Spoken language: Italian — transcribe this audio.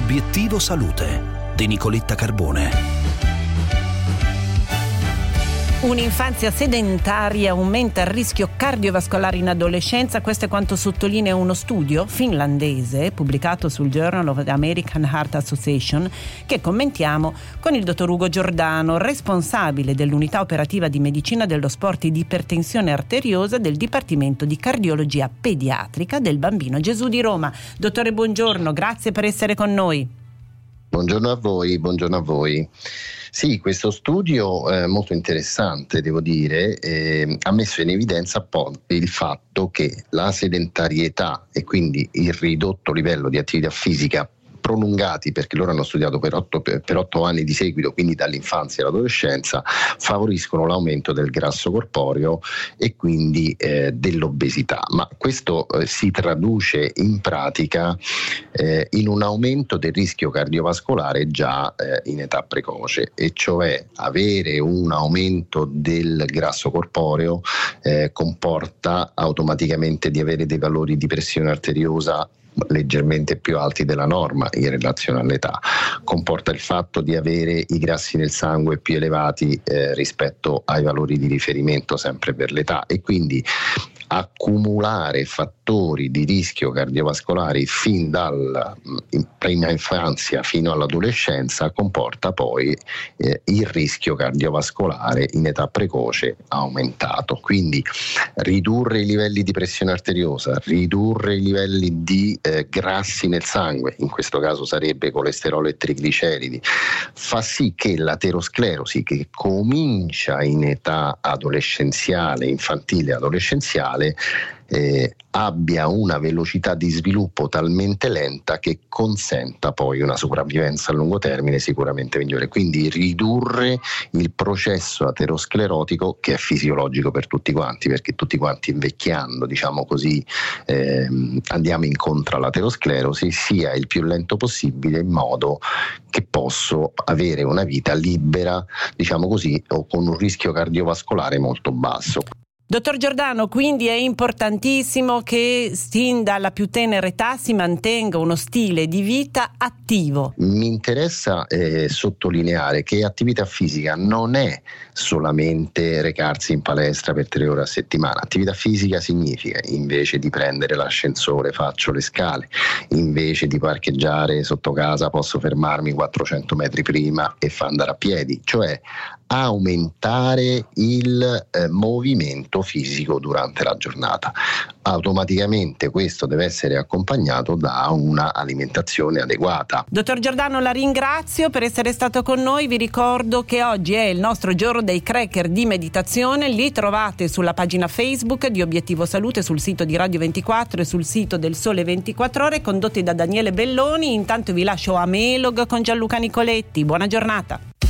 Obiettivo Salute di Nicoletta Carbone. Un'infanzia sedentaria aumenta il rischio cardiovascolare in adolescenza, questo è quanto sottolinea uno studio finlandese pubblicato sul Journal of the American Heart Association, che commentiamo con il dottor Ugo Giordano, responsabile dell'unità operativa di medicina dello sport e di ipertensione arteriosa del Dipartimento di Cardiologia Pediatrica del Bambino Gesù di Roma. Dottore, buongiorno, grazie per essere con noi. Buongiorno a voi, buongiorno a voi. Sì, questo studio molto interessante, devo dire, ha messo in evidenza il fatto che la sedentarietà e quindi il ridotto livello di attività fisica prolungati, perché loro hanno studiato per 8 anni di seguito, quindi dall'infanzia all'adolescenza, favoriscono l'aumento del grasso corporeo e quindi dell'obesità. Ma questo si traduce in pratica in un aumento del rischio cardiovascolare già in età precoce, e cioè avere un aumento del grasso corporeo comporta automaticamente di avere dei valori di pressione arteriosa leggermente più alti della norma in relazione all'età, comporta il fatto di avere i grassi nel sangue più elevati rispetto ai valori di riferimento sempre per l'età, e quindi accumulare fattori di rischio cardiovascolari fin dalla prima infanzia fino all'adolescenza comporta poi il rischio cardiovascolare in età precoce aumentato. Quindi ridurre i livelli di pressione arteriosa, ridurre i livelli di grassi nel sangue, in questo caso sarebbe colesterolo e trigliceridi, fa sì che l'aterosclerosi, che comincia in età adolescenziale, infantile adolescenziale, abbia una velocità di sviluppo talmente lenta che consenta poi una sopravvivenza a lungo termine sicuramente migliore. Quindi ridurre il processo aterosclerotico, che è fisiologico per tutti quanti, perché tutti quanti invecchiando, diciamo così, andiamo incontro all'aterosclerosi, sia il più lento possibile, in modo che posso avere una vita libera, diciamo così, o con un rischio cardiovascolare molto basso. Dottor Giordano, quindi è importantissimo che sin dalla più tenera età si mantenga uno stile di vita attivo. Mi interessa sottolineare che attività fisica non è solamente recarsi in palestra per 3 ore a settimana. Attività fisica significa, invece di prendere l'ascensore faccio le scale, invece di parcheggiare sotto casa posso fermarmi 400 metri prima e far andare a piedi, cioè aumentare il movimento fisico durante la giornata. Automaticamente questo deve essere accompagnato da una alimentazione adeguata. Dottor Giordano, la ringrazio per essere stato con noi. Vi ricordo che oggi è il nostro giorno dei cracker di meditazione. Li trovate sulla pagina Facebook di Obiettivo Salute, sul sito di Radio 24 e sul sito del Sole 24 Ore, condotti da Daniele Belloni. Intanto vi lascio a Melog con Gianluca Nicoletti. Buona giornata.